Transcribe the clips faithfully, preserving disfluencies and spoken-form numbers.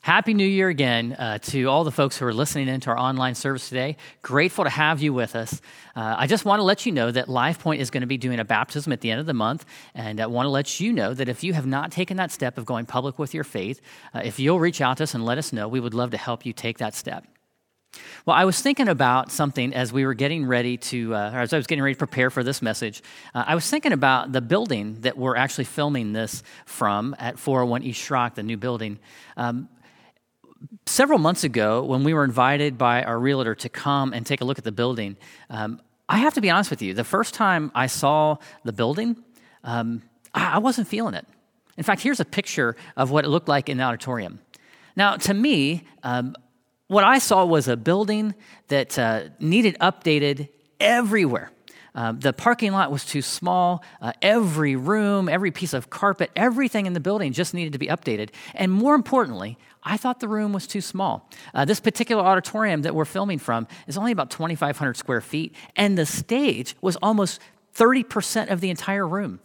Happy New Year again uh, to all the folks who are listening in to our online service today. Grateful to have you with us. Uh, I just want to let you know that LifePoint is going to be doing a baptism at the end of the month, and I want to let you know that if you have not taken that step of going public with your faith, uh, if you'll reach out to us and let us know, we would love to help you take that step. Well, I was thinking about something as we were getting ready to, uh, or as I was getting ready to prepare for this message. Uh, I was thinking about the building that we're actually filming this from at four oh one East Schrock, the new building. Um, several months ago, when we were invited by our realtor to come and take a look at the building, um, I have to be honest with you, the first time I saw the building, um, I, I wasn't feeling it. In fact, here's a picture of what it looked like in the auditorium. Now, to me, um, what I saw was a building that uh, needed updated everywhere. Um, the parking lot was too small. Uh, every room, every piece of carpet, everything in the building just needed to be updated. And more importantly, I thought the room was too small. Uh, this particular auditorium that we're filming from is only about twenty-five hundred square feet, and the stage was almost thirty percent of the entire room.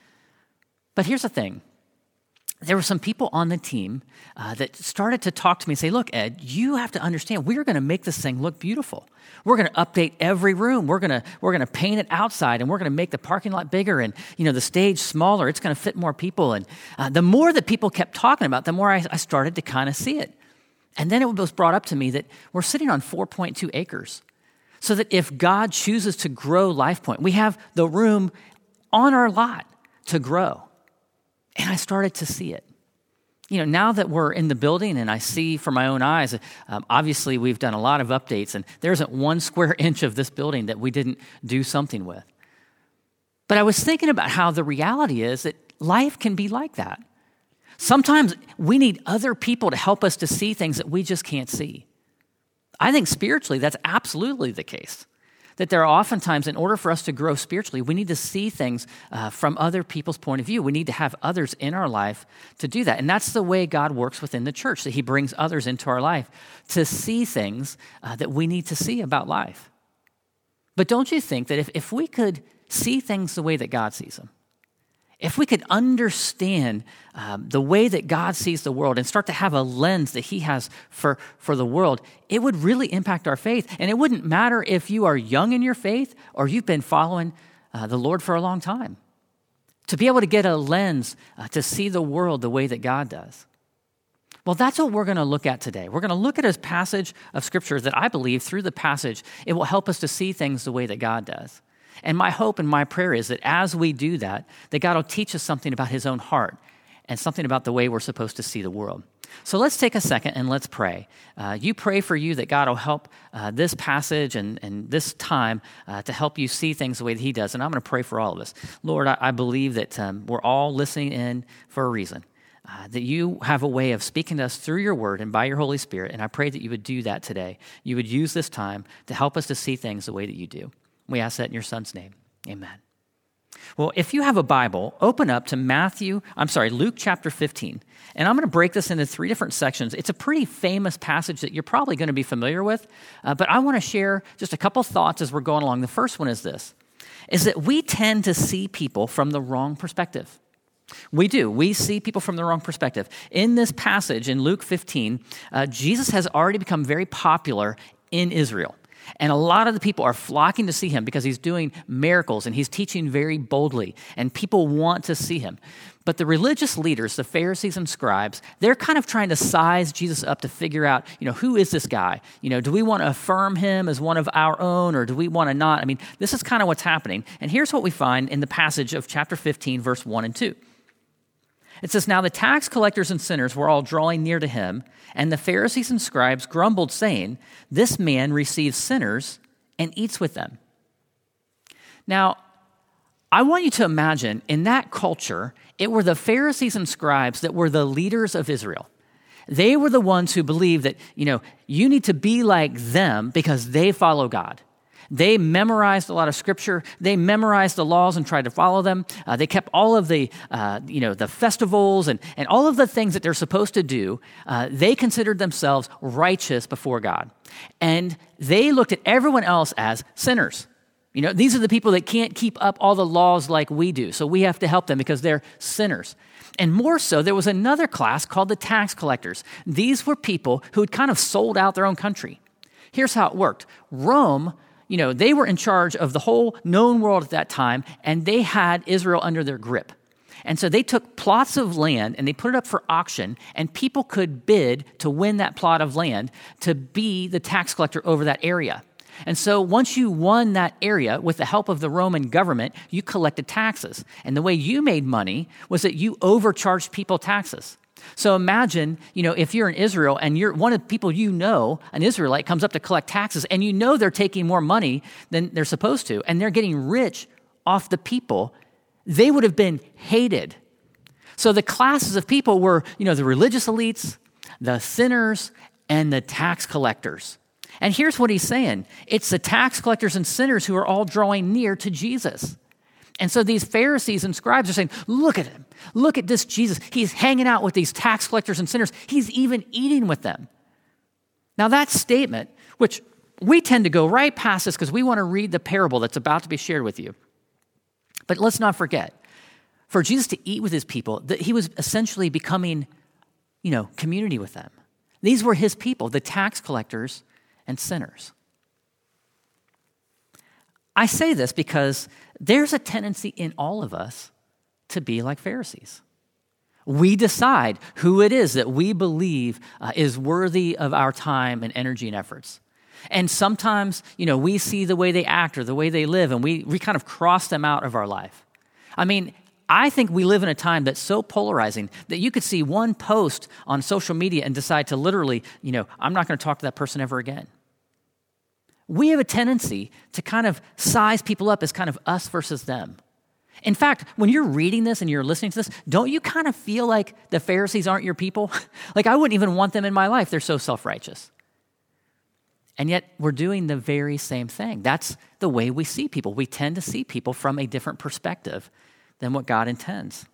But here's the thing. There were some people on the team uh, that started to talk to me and say, look, Ed, you have to understand, we're going to make this thing look beautiful. We're going to update every room. We're going to we're going to paint it outside, and we're going to make the parking lot bigger and, you know, the stage smaller. It's going to fit more people. And uh, the more that people kept talking about, the more I, I started to kind of see it. And then it was brought up to me that we're sitting on four point two acres. So that if God chooses to grow LifePoint, we have the room on our lot to grow. And I started to see it. You know, now that we're in the building and I see from my own eyes, um, obviously we've done a lot of updates, and there isn't one square inch of this building that we didn't do something with. But I was thinking about how the reality is that life can be like that. Sometimes we need other people to help us to see things that we just can't see. I think spiritually that's absolutely the case. That there are oftentimes, in order for us to grow spiritually, we need to see things uh, from other people's point of view. We need to have others in our life to do that. And that's the way God works within the church, that he brings others into our life to see things uh, that we need to see about life. But don't you think that if, if we could see things the way that God sees them, if we could understand um, the way that God sees the world and start to have a lens that he has for, for the world, it would really impact our faith. And it wouldn't matter if you are young in your faith or you've been following uh, the Lord for a long time. To be able to get a lens uh, to see the world the way that God does. Well, that's what we're going to look at today. We're going to look at a passage of Scripture that I believe through the passage, it will help us to see things the way that God does. And my hope and my prayer is that as we do that, that God will teach us something about his own heart and something about the way we're supposed to see the world. So let's take a second and let's pray. Uh, you pray for you that God will help uh, this passage and, and this time uh, to help you see things the way that he does. And I'm going to pray for all of us. Lord, I, I believe that um, we're all listening in for a reason. Uh, that you have a way of speaking to us through your word and by your Holy Spirit. And I pray that you would do that today. You would use this time to help us to see things the way that you do. We ask that in your son's name. Amen. Well, if you have a Bible, open up to Matthew, I'm sorry, Luke chapter fifteen. And I'm going to break this into three different sections. It's a pretty famous passage that you're probably going to be familiar with, uh, but I want to share just a couple thoughts as we're going along. The first one is this, is that we tend to see people from the wrong perspective. We do. We see people from the wrong perspective. In this passage in Luke fifteen, uh, Jesus has already become very popular in Israel. And a lot of the people are flocking to see him because he's doing miracles and he's teaching very boldly, and people want to see him. But the religious leaders, the Pharisees and scribes, they're kind of trying to size Jesus up to figure out, you know, who is this guy? You know, do we want to affirm him as one of our own, or do we want to not? I mean, this is kind of what's happening. And here's what we find in the passage of chapter fifteen, verse one and two. It says, now the tax collectors and sinners were all drawing near to him, and the Pharisees and scribes grumbled, saying, this man receives sinners and eats with them. Now, I want you to imagine in that culture, it were the Pharisees and scribes that were the leaders of Israel. They were the ones who believed that, you know, you need to be like them because they follow God. They memorized a lot of scripture. They memorized the laws and tried to follow them. Uh, they kept all of the, uh, you know, the festivals and, and all of the things that they're supposed to do. Uh, they considered themselves righteous before God. And they looked at everyone else as sinners. You know, these are the people that can't keep up all the laws like we do. So we have to help them because they're sinners. And more so, there was another class called the tax collectors. These were people who had kind of sold out their own country. Here's how it worked. Rome, you know, they were in charge of the whole known world at that time, and they had Israel under their grip. And so they took plots of land and they put it up for auction, and people could bid to win that plot of land to be the tax collector over that area. And so once you won that area with the help of the Roman government, you collected taxes. And the way you made money was that you overcharged people taxes. So imagine, you know, if you're in Israel and you're one of the people you know, an Israelite, comes up to collect taxes, and you know they're taking more money than they're supposed to, and they're getting rich off the people, they would have been hated. So the classes of people were, you know, the religious elites, the sinners, and the tax collectors. And here's what he's saying. It's the tax collectors and sinners who are all drawing near to Jesus. And so these Pharisees and scribes are saying, look at him. Look at this Jesus. He's hanging out with these tax collectors and sinners. He's even eating with them. Now that statement, which we tend to go right past this because we want to read the parable that's about to be shared with you. But let's not forget, for Jesus to eat with his people, that he was essentially becoming, you know, community with them. These were his people, the tax collectors and sinners. I say this because there's a tendency in all of us to be like Pharisees. We decide who it is that we believe uh, is worthy of our time and energy and efforts. And sometimes, you know, we see the way they act or the way they live, and we, we kind of cross them out of our life. I mean, I think we live in a time that's so polarizing that you could see one post on social media and decide to literally, you know, I'm not going to talk to that person ever again. We have a tendency to kind of size people up as kind of us versus them. In fact, when you're reading this and you're listening to this, don't you kind of feel like the Pharisees aren't your people? Like, I wouldn't even want them in my life. They're so self-righteous. And yet we're doing the very same thing. That's the way we see people. We tend to see people from a different perspective than what God intends.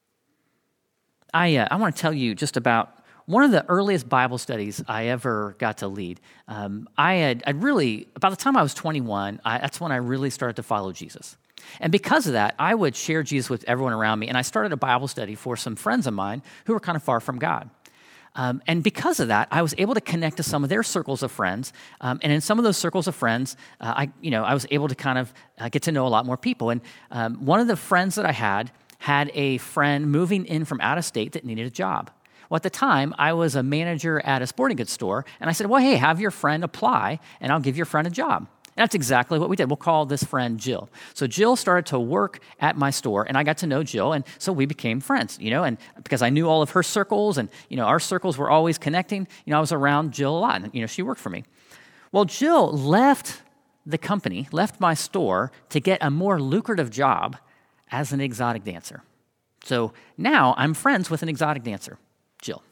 I uh, I want to tell you just about one of the earliest Bible studies I ever got to lead. Um, I had I'd really, about the time I was twenty-one, I, that's when I really started to follow Jesus. And because of that, I would share Jesus with everyone around me, and I started a Bible study for some friends of mine who were kind of far from God. Um, and because of that, I was able to connect to some of their circles of friends. Um, and in some of those circles of friends, uh, I, you know, I was able to kind of uh, get to know a lot more people. And um, one of the friends that I had had a friend moving in from out of state that needed a job. Well, at the time, I was a manager at a sporting goods store. And I said, well, hey, have your friend apply, and I'll give your friend a job. And that's exactly what we did. We'll call this friend Jill. So Jill started to work at my store, and I got to know Jill, and so we became friends, you know, and because I knew all of her circles, and, you know, our circles were always connecting, you know, I was around Jill a lot, and, you know, she worked for me. Well, Jill left the company, left my store to get a more lucrative job as an exotic dancer. So now I'm friends with an exotic dancer, Jill.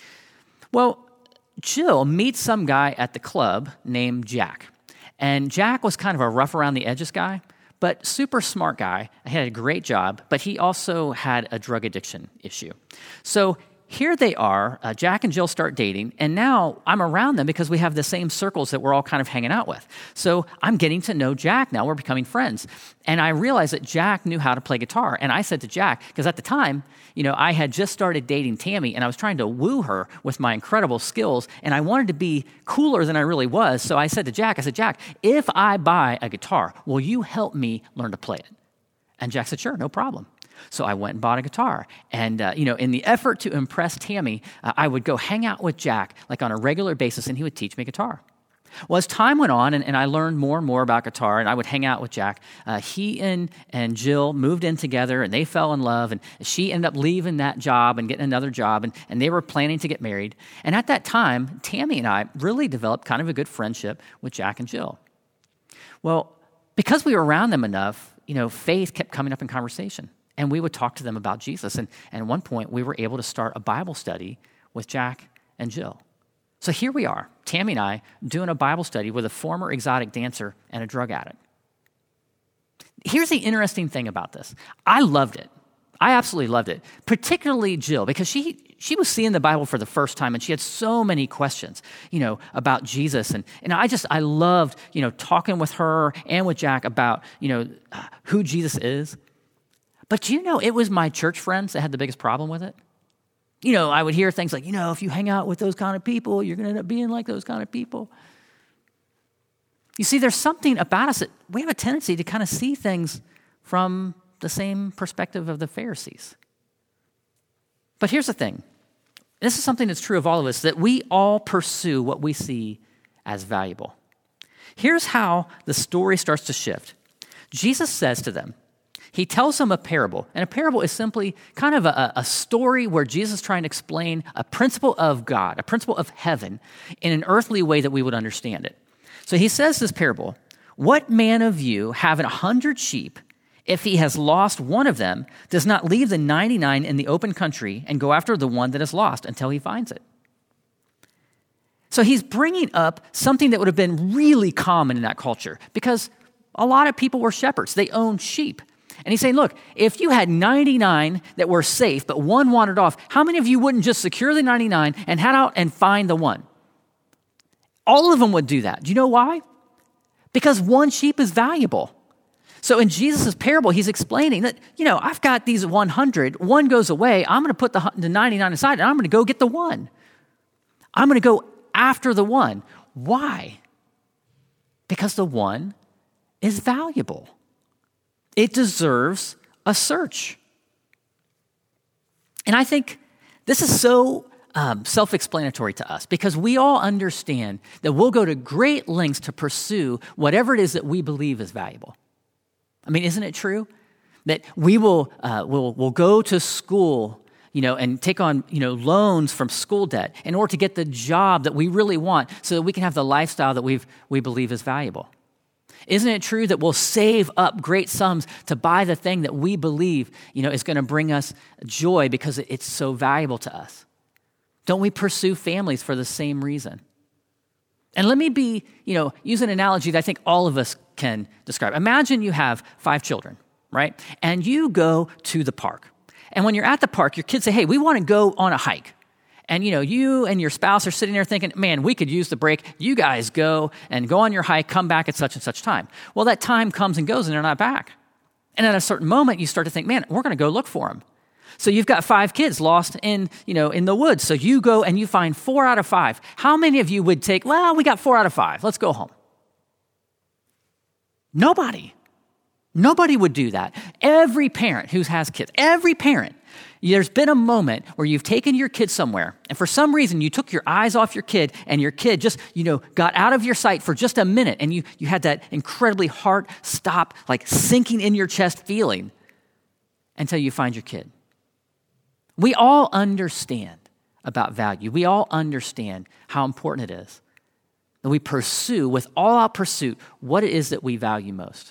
Well, Jill meets some guy at the club named Jack. And Jack was kind of a rough around the edges guy, but super smart guy. He had a great job, but he also had a drug addiction issue. So here they are, uh, Jack and Jill start dating, and now I'm around them because we have the same circles that we're all kind of hanging out with. So I'm getting to know Jack now. We're becoming friends. And I realized that Jack knew how to play guitar. And I said to Jack, because at the time, you know, I had just started dating Tammy, and I was trying to woo her with my incredible skills, and I wanted to be cooler than I really was. So I said to Jack, I said, Jack, if I buy a guitar, will you help me learn to play it? And Jack said, sure, no problem. So I went and bought a guitar. And, uh, you know, in the effort to impress Tammy, uh, I would go hang out with Jack like on a regular basis, and he would teach me guitar. Well, as time went on, and, and I learned more and more about guitar, and I would hang out with Jack, uh, he and, and Jill moved in together, and they fell in love, and she ended up leaving that job and getting another job, and, and they were planning to get married. And at that time, Tammy and I really developed kind of a good friendship with Jack and Jill. Well, because we were around them enough, you know, faith kept coming up in conversation. And we would talk to them about Jesus. And, and at one point, we were able to start a Bible study with Jack and Jill. So here we are, Tammy and I, doing a Bible study with a former exotic dancer and a drug addict. Here's the interesting thing about this. I loved it. I absolutely loved it, particularly Jill, because she she was seeing the Bible for the first time, and she had so many questions, you know, about Jesus. And, and I just, I loved, you know, talking with her and with Jack about, you know, who Jesus is. But you know, it was my church friends that had the biggest problem with it. You know, I would hear things like, you know, if you hang out with those kind of people, you're going to end up being like those kind of people. You see, there's something about us that we have a tendency to kind of see things from the same perspective of the Pharisees. But here's the thing. This is something that's true of all of us, that we all pursue what we see as valuable. Here's how the story starts to shift. Jesus says to them, he tells them a parable, and a parable is simply kind of a, a story where Jesus is trying to explain a principle of God, a principle of heaven, in an earthly way that we would understand it. So he says this parable, what man of you, having a hundred sheep, if he has lost one of them, does not leave the ninety-nine in the open country and go after the one that is lost until he finds it? So he's bringing up something that would have been really common in that culture because a lot of people were shepherds. They owned sheep. And he's saying, look, if you had ninety-nine that were safe, but one wandered off, how many of you wouldn't just secure the ninety-nine and head out and find the one? All of them would do that. Do you know why? Because one sheep is valuable. So in Jesus' parable, he's explaining that, you know, I've got these one hundred, one goes away, I'm going to put the, the ninety-nine aside, and I'm going to go get the one. I'm going to go after the one. Why? Because the one is valuable. It deserves a search. And I think this is so um, self-explanatory to us because we all understand that we'll go to great lengths to pursue whatever it is that we believe is valuable. I mean, isn't it true that we will uh, will will go to school, you know, and take on, you know, loans from school debt in order to get the job that we really want so that we can have the lifestyle that we've we believe is valuable? Isn't it true that we'll save up great sums to buy the thing that we believe, you know, is going to bring us joy because it's so valuable to us? Don't we pursue families for the same reason? And let me be, you know, use an analogy that I think all of us can describe. Imagine you have five children, right? And you go to the park. And when you're at the park, your kids say, hey, we want to go on a hike. And, you know, you and your spouse are sitting there thinking, man, we could use the break. You guys go and go on your hike, come back at such and such time. Well, that time comes and goes and they're not back. And at a certain moment, you start to think, man, we're going to go look for them. So you've got five kids lost in, you know, in the woods. So you go and you find four out of five. How many of you would take, well, we got four out of five. Let's go home. Nobody. Nobody would do that. Every parent who has kids, every parent, there's been a moment where you've taken your kid somewhere, and for some reason you took your eyes off your kid, and your kid just, you know, got out of your sight for just a minute, and you you had that incredibly heart stop, like sinking in your chest feeling until you find your kid. We all understand about value. We all understand how important it is that we pursue with all out pursuit what it is that we value most.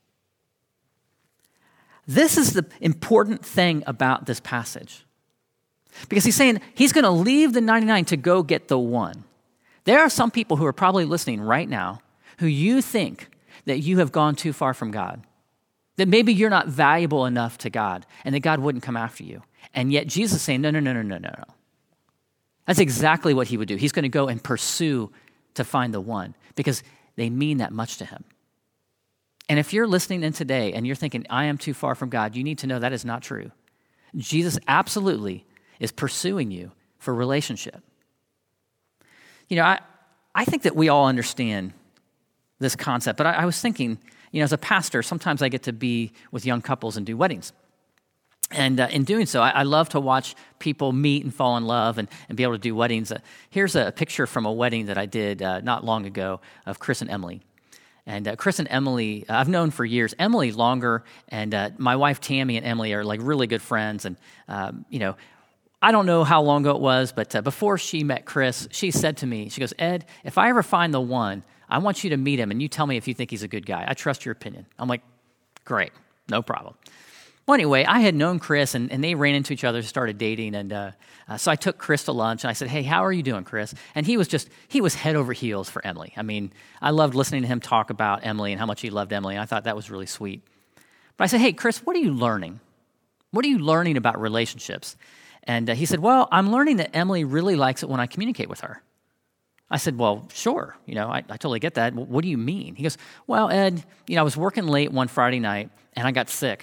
This is the important thing about this passage. Because he's saying he's going to leave the ninety-nine to go get the one. There are some people who are probably listening right now who you think that you have gone too far from God. That maybe you're not valuable enough to God and that God wouldn't come after you. And yet Jesus is saying, no, no, no, no, no, no, no. That's exactly what he would do. He's going to go and pursue to find the one because they mean that much to him. And if you're listening in today and you're thinking, I am too far from God, you need to know that is not true. Jesus absolutely is pursuing you for relationship. You know, I, I think that we all understand this concept, but I, I was thinking, you know, as a pastor, sometimes I get to be with young couples and do weddings. And uh, in doing so, I, I love to watch people meet and fall in love and, and be able to do weddings. Uh, here's a picture from a wedding that I did uh, not long ago of Chris and Emily. And uh, Chris and Emily, uh, I've known for years. Emily longer, and uh, my wife Tammy and Emily are like really good friends. And um, you know, I don't know how long ago it was, but uh, before she met Chris, she said to me, she goes, Ed, if I ever find the one, I want you to meet him, and you tell me if you think he's a good guy. I trust your opinion. I'm like, great, no problem. Well, anyway, I had known Chris, and, and they ran into each other, started dating, and uh, uh, so I took Chris to lunch, and I said, hey, how are you doing, Chris? And he was just, he was head over heels for Emily. I mean, I loved listening to him talk about Emily and how much he loved Emily, and I thought that was really sweet. But I said, hey, Chris, what are you learning? What are you learning about relationships? And uh, he said, well, I'm learning that Emily really likes it when I communicate with her. I said, well, sure, you know, I, I totally get that. What do you mean? He goes, well, Ed, you know, I was working late one Friday night, and I got sick.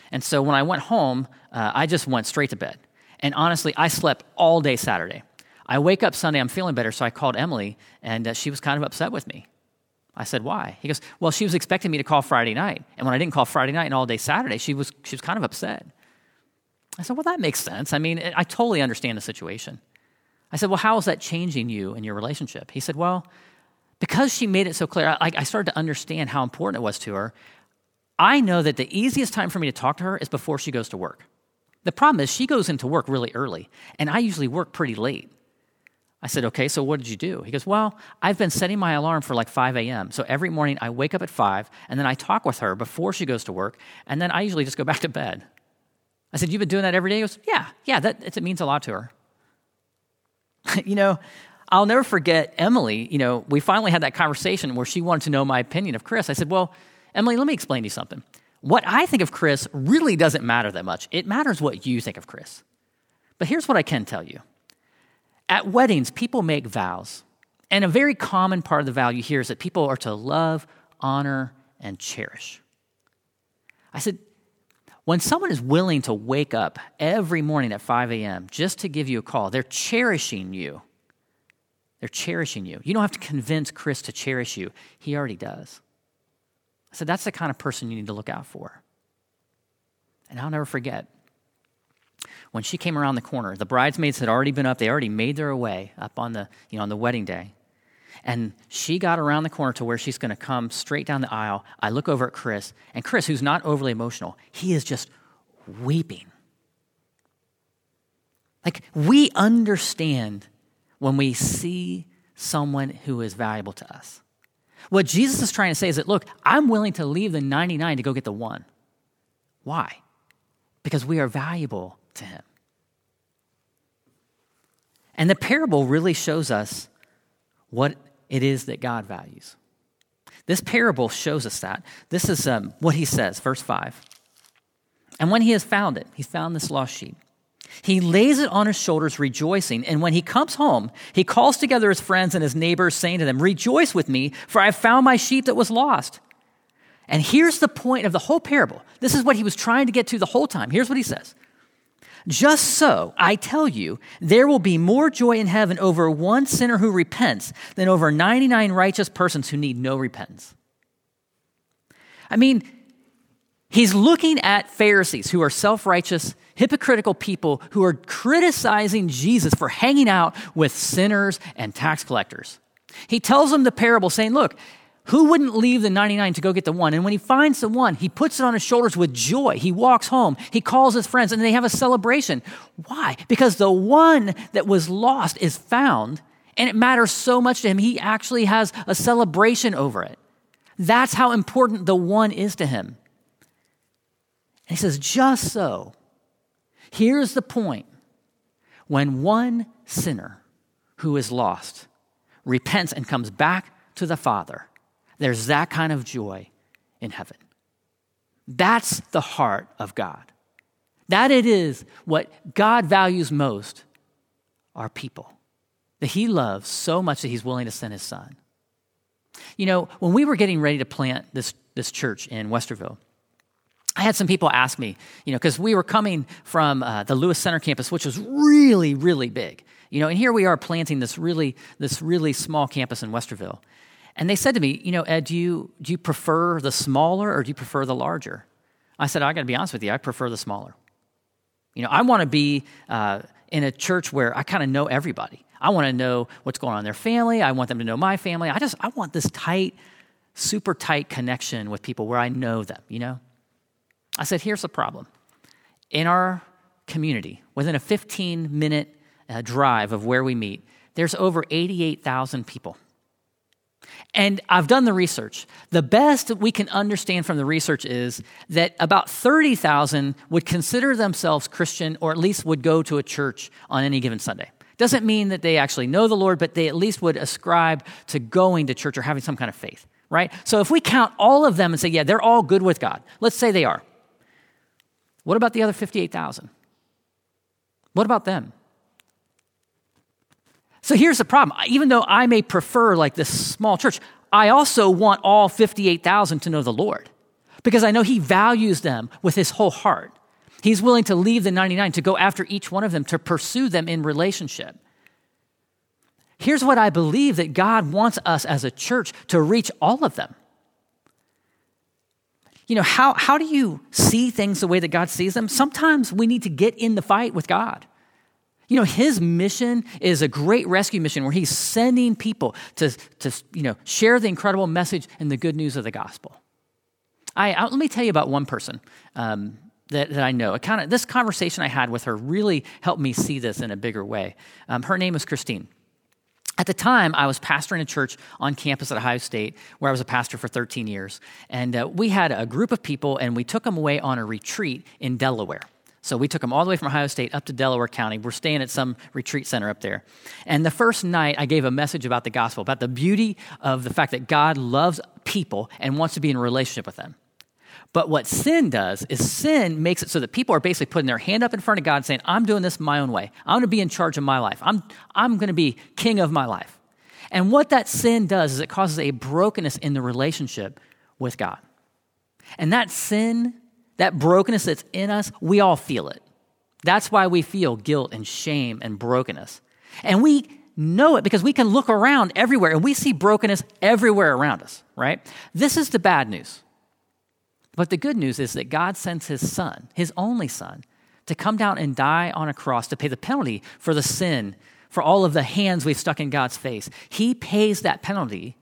And so when I went home, uh, I just went straight to bed. And honestly, I slept all day Saturday. I wake up Sunday, I'm feeling better, so I called Emily, and uh, she was kind of upset with me. I said, why? He goes, well, she was expecting me to call Friday night. And when I didn't call Friday night and all day Saturday, she was she was kind of upset. I said, well, that makes sense. I mean, I totally understand the situation. I said, well, how is that changing you in your relationship? He said, well, because she made it so clear, I, I started to understand how important it was to her. I know that the easiest time for me to talk to her is before she goes to work. The problem is she goes into work really early, and I usually work pretty late. I said, okay, so what did you do? He goes, well, I've been setting my alarm for like five a.m. So every morning I wake up at five, and then I talk with her before she goes to work, and then I usually just go back to bed. I said, you've been doing that every day? He goes, yeah, yeah, that it means a lot to her. You know, I'll never forget Emily. You know, we finally had that conversation where she wanted to know my opinion of Chris. I said, well, Emily, let me explain to you something. What I think of Chris really doesn't matter that much. It matters what you think of Chris. But here's what I can tell you. At weddings, people make vows. And a very common part of the vow you hear is that people are to love, honor, and cherish. I said, when someone is willing to wake up every morning at five a.m. just to give you a call, they're cherishing you. They're cherishing you. You don't have to convince Chris to cherish you. He already does. I said, that's the kind of person you need to look out for. And I'll never forget, when she came around the corner, the bridesmaids had already been up. They already made their way up on the, you know, on the wedding day. And she got around the corner to where she's going to come straight down the aisle. I look over at Chris, and Chris, who's not overly emotional, he is just weeping. Like, we understand when we see someone who is valuable to us. What Jesus is trying to say is that, look, I'm willing to leave the ninety-nine to go get the one. Why? Because we are valuable to him. And the parable really shows us what it is that God values. This parable shows us that. This is um, what he says, verse five. And when he has found it, he's found this lost sheep, he lays it on his shoulders, rejoicing. And when he comes home, he calls together his friends and his neighbors, saying to them, rejoice with me, for I have found my sheep that was lost. And here's the point of the whole parable. This is what he was trying to get to the whole time. Here's what he says. Just so, I tell you, there will be more joy in heaven over one sinner who repents than over ninety-nine righteous persons who need no repentance. I mean, he's looking at Pharisees who are self-righteous, hypocritical people who are criticizing Jesus for hanging out with sinners and tax collectors. He tells them the parable saying, look, who wouldn't leave the ninety-nine to go get the one? And when he finds the one, he puts it on his shoulders with joy. He walks home. He calls his friends, and they have a celebration. Why? Because the one that was lost is found, and it matters so much to him. He actually has a celebration over it. That's how important the one is to him. And he says, just so, here's the point. When one sinner who is lost repents and comes back to the Father, there's that kind of joy in heaven. That's the heart of God. That it is what God values most are people that he loves so much that he's willing to send his son. You know, when we were getting ready to plant this, this church in Westerville, I had some people ask me, you know, because we were coming from uh, the Lewis Center campus, which was really, really big. You know, and here we are planting this really, this really small campus in Westerville. And they said to me, you know, Ed, do you, do you prefer the smaller or do you prefer the larger? I said, I got to be honest with you, I prefer the smaller. You know, I want to be uh, in a church where I kind of know everybody. I want to know what's going on in their family. I want them to know my family. I just, I want this tight, super tight connection with people where I know them, you know? I said, here's the problem. In our community, within a fifteen-minute uh, drive of where we meet, there's over eighty-eight thousand people. And I've done the research. The best we can understand from the research is that about thirty thousand would consider themselves Christian or at least would go to a church on any given Sunday. Doesn't mean that they actually know the Lord, but they at least would ascribe to going to church or having some kind of faith, right? So if we count all of them and say, yeah, they're all good with God, let's say they are. What about the other fifty-eight thousand? What about them? So here's the problem. Even though I may prefer like this small church, I also want all fifty-eight thousand to know the Lord. because I know he values them with his whole heart. He's willing to leave the ninety-nine to go after each one of them, to pursue them in relationship. Here's what I believe that God wants us as a church to reach all of them. You know, how, how do you see things the way that God sees them? Sometimes we need to get in the fight with God. You know, his mission is a great rescue mission where he's sending people to, to you know, share the incredible message and the good news of the gospel. I, I let me tell you about one person um, that, that I know. It kind of this conversation I had with her really helped me see this in a bigger way. Um, her name is Christine. At the time, I was pastoring a church on campus at Ohio State, where I was a pastor for thirteen years. And uh, we had a group of people, and we took them away on a retreat in Delaware. So we took them all the way from Ohio State up to Delaware County. We're staying at some retreat center up there. And the first night, I gave a message about the gospel, about the beauty of the fact that God loves people and wants to be in a relationship with them. But what sin does is sin makes it so that people are basically putting their hand up in front of God saying, I'm doing this my own way. I'm going to be in charge of my life. I'm, I'm going to be king of my life. And what that sin does is it causes a brokenness in the relationship with God. And that sin, that brokenness that's in us, we all feel it. That's why we feel guilt and shame and brokenness. And we know it because we can look around everywhere and we see brokenness everywhere around us, right? This is the bad news. But the good news is that God sends his son, his only son, to come down and die on a cross to pay the penalty for the sin, for all of the hands we've stuck in God's face. He pays that penalty.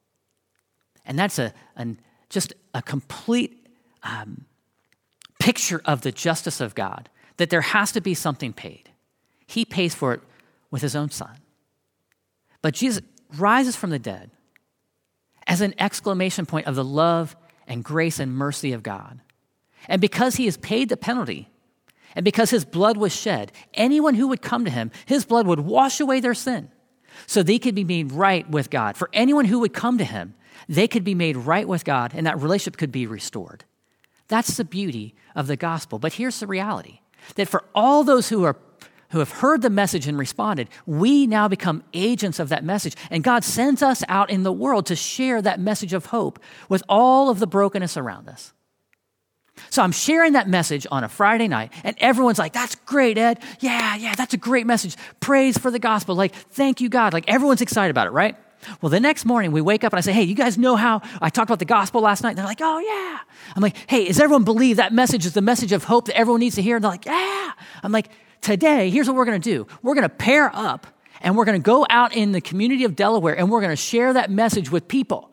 And that's a, a just a complete um, picture of the justice of God, that there has to be something paid. He pays for it with his own son. But Jesus rises from the dead as an exclamation point of the love and grace and mercy of God. And because he has paid the penalty, and because his blood was shed, anyone who would come to him, his blood would wash away their sin so they could be made right with God. For anyone who would come to him, they could be made right with God, and that relationship could be restored. That's the beauty of the gospel. But here's the reality, that for all those who are who have heard the message and responded, we now become agents of that message. And God sends us out in the world to share that message of hope with all of the brokenness around us. So I'm sharing that message on a Friday night, and everyone's like, that's great, Ed. Yeah, yeah, that's a great message. Praise for the gospel. Like, thank you, God. Like, everyone's excited about it, right? Well, the next morning we wake up and I say, hey, you guys know how I talked about the gospel last night? And they're like, oh, yeah. I'm like, hey, does everyone believe that message is the message of hope that everyone needs to hear? And they're like, yeah. I'm like, today, here's what we're going to do. We're going to pair up, and we're going to go out in the community of Delaware, and we're going to share that message with people.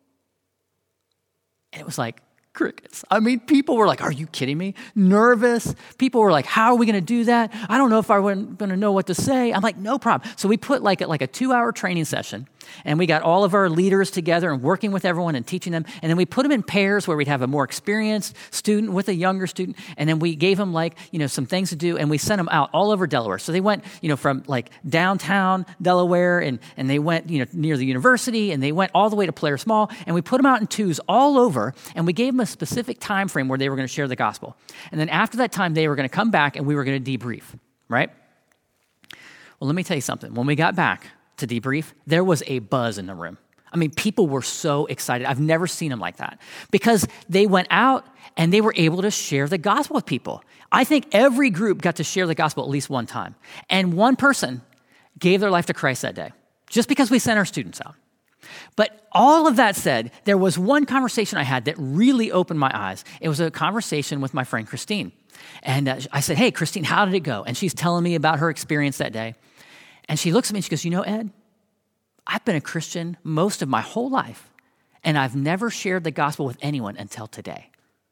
And it was like crickets. I mean, people were like, are you kidding me? Nervous. People were like, how are we going to do that? I don't know if I'm going to know what to say. I'm like, no problem. So we put like a, like a two-hour training session, and we got all of our leaders together and working with everyone and teaching them. And then we put them in pairs where we'd have a more experienced student with a younger student. And then we gave them like, you know, some things to do, and we sent them out all over Delaware. So they went, you know, from like downtown Delaware, and, and they went, you know, near the university, and they went all the way to Polaris Small, and we put them out in twos all over, and we gave them a specific time frame where they were going to share the gospel. And then after that time, they were going to come back, and we were going to debrief, right? Well, let me tell you something. When we got back to debrief, there was a buzz in the room. I mean, people were so excited. I've never seen them like that because they went out and they were able to share the gospel with people. I think every group got to share the gospel at least one time. And one person gave their life to Christ that day just because we sent our students out. But all of that said, there was one conversation I had that really opened my eyes. It was a conversation with my friend Christine. And uh, I said, hey, Christine, how did it go? And she's telling me about her experience that day. And she looks at me and she goes, you know, Ed, I've been a Christian most of my whole life, and I've never shared the gospel with anyone until today.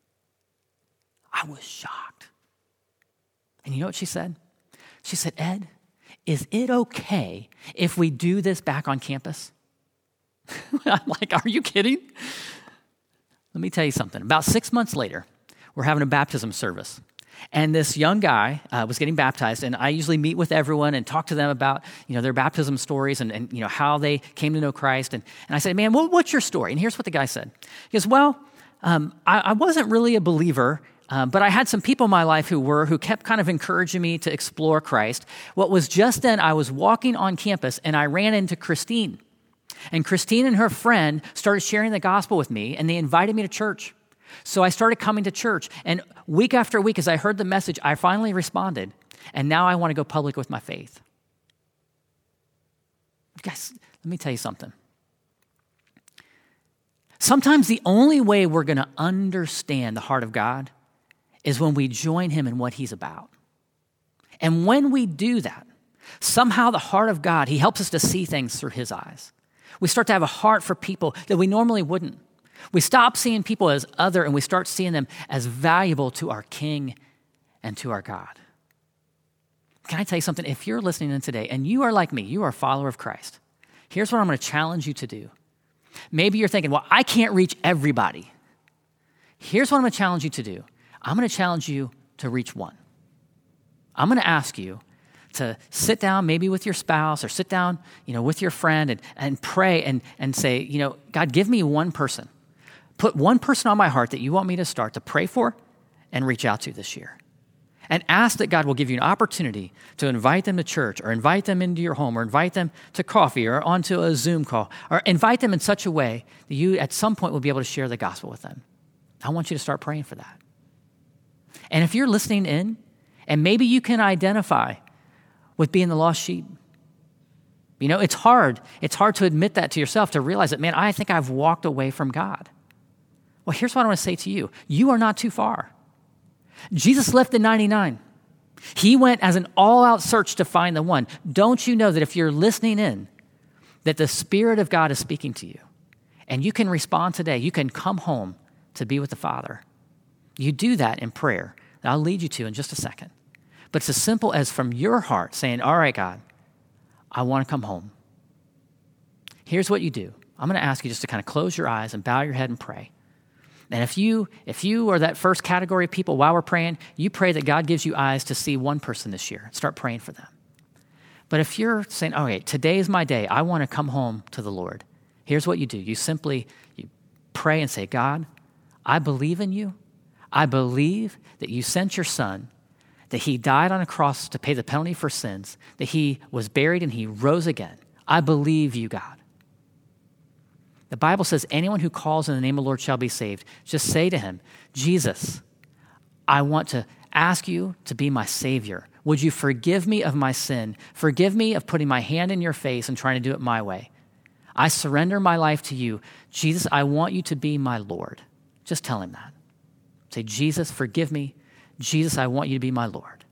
I was shocked. And you know what she said? She said, Ed, is it okay if we do this back on campus? I'm like, are you kidding? Let me tell you something. About six months later, we're having a baptism service. And this young guy uh, was getting baptized, and I usually meet with everyone and talk to them about, you know, their baptism stories and, and you know, how they came to know Christ. And, and I said, man, what, what's your story? And here's what the guy said. He goes, well, um, I, I wasn't really a believer, uh, but I had some people in my life who were, who kept kind of encouraging me to explore Christ. What was just then, I was walking on campus, and I ran into Christine. And Christine and her friend started sharing the gospel with me, and they invited me to church. So I started coming to church, and week after week, as I heard the message, I finally responded, and now I want to go public with my faith. Guys, let me tell you something. Sometimes the only way we're going to understand the heart of God is when we join him in what he's about. And when we do that, somehow the heart of God, he helps us to see things through his eyes. We start to have a heart for people that we normally wouldn't. We stop seeing people as other and we start seeing them as valuable to our King and to our God. Can I tell you something? If you're listening in today and you are like me, you are a follower of Christ, here's what I'm going to challenge you to do. Maybe you're thinking, well, I can't reach everybody. Here's what I'm going to challenge you to do. I'm going to challenge you to reach one. I'm going to ask you to sit down maybe with your spouse or sit down, you know, with your friend and, and pray and, and say, you know, God, give me one person. Put one person on my heart that you want me to start to pray for and reach out to this year. And ask that God will give you an opportunity to invite them to church or invite them into your home or invite them to coffee or onto a Zoom call or invite them in such a way that you at some point will be able to share the gospel with them. I want you to start praying for that. And if you're listening in and maybe you can identify with being the lost sheep, you know, it's hard. It's hard to admit that to yourself, to realize that, man, I think I've walked away from God. Well, here's what I want to say to you. You are not too far. Jesus left the ninety-nine. He went as an all-out search to find the one. Don't you know that if you're listening in, that the Spirit of God is speaking to you? And you can respond today. You can come home to be with the Father. You do that in prayer that I'll lead you to in just a second. But it's as simple as from your heart saying, all right, God, I want to come home. Here's what you do. I'm going to ask you just to kind of close your eyes and bow your head and pray. And if you if you are that first category of people, while we're praying, you pray that God gives you eyes to see one person this year. Start praying for them. But if you're saying, okay, today is my day. I want to come home to the Lord. Here's what you do. You simply you pray and say, God, I believe in you. I believe that you sent your son, that he died on a cross to pay the penalty for sins, that he was buried and he rose again. I believe you, God. The Bible says anyone who calls in the name of the Lord shall be saved. Just say to him, Jesus, I want to ask you to be my Savior. Would you forgive me of my sin? Forgive me of putting my hand in your face and trying to do it my way. I surrender my life to you. Jesus, I want you to be my Lord. Just tell him that. Say, Jesus, forgive me. Jesus, I want you to be my Lord.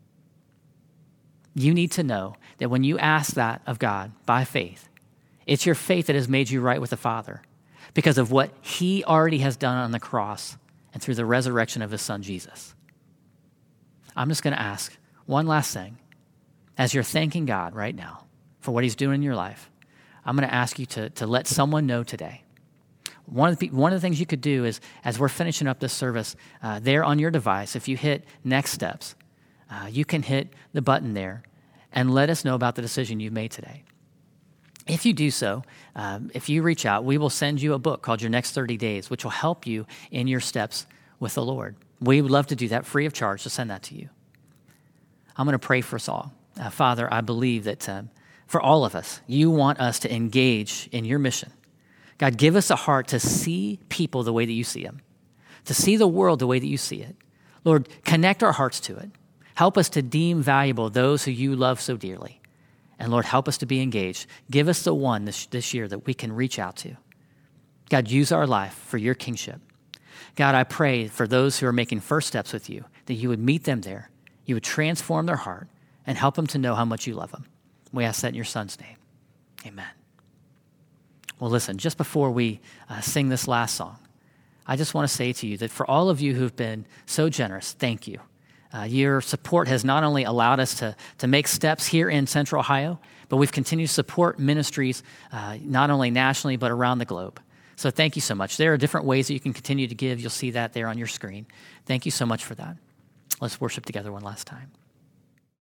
You need to know that when you ask that of God by faith, it's your faith that has made you right with the Father because of what he already has done on the cross and through the resurrection of his son, Jesus. I'm just going to ask one last thing. As you're thanking God right now for what he's doing in your life, I'm going to ask you to, to let someone know today. One of, the, one of the things you could do is, as we're finishing up this service, uh, there on your device, if you hit Next Steps, uh, you can hit the button there and let us know about the decision you've made today. If you do so, um, if you reach out, we will send you a book called Your Next thirty days, which will help you in your steps with the Lord. We would love to do that free of charge, to send that to you. I'm going to pray for us all. Uh, Father, I believe that um, for all of us, you want us to engage in your mission. God, give us a heart to see people the way that you see them, to see the world the way that you see it. Lord, connect our hearts to it. Help us to deem valuable those who you love so dearly. And Lord, help us to be engaged. Give us the one this, this year that we can reach out to. God, use our life for your kingship. God, I pray for those who are making first steps with you, that you would meet them there, you would transform their heart, and help them to know how much you love them. We ask that in your son's name. Amen. Well, listen, just before we uh, sing this last song, I just want to say to you that for all of you who've been so generous, thank you. Uh, your support has not only allowed us to, to make steps here in Central Ohio, but we've continued to support ministries uh, not only nationally, but around the globe. So thank you so much. There are different ways that you can continue to give. You'll see that there on your screen. Thank you so much for that. Let's worship together one last time.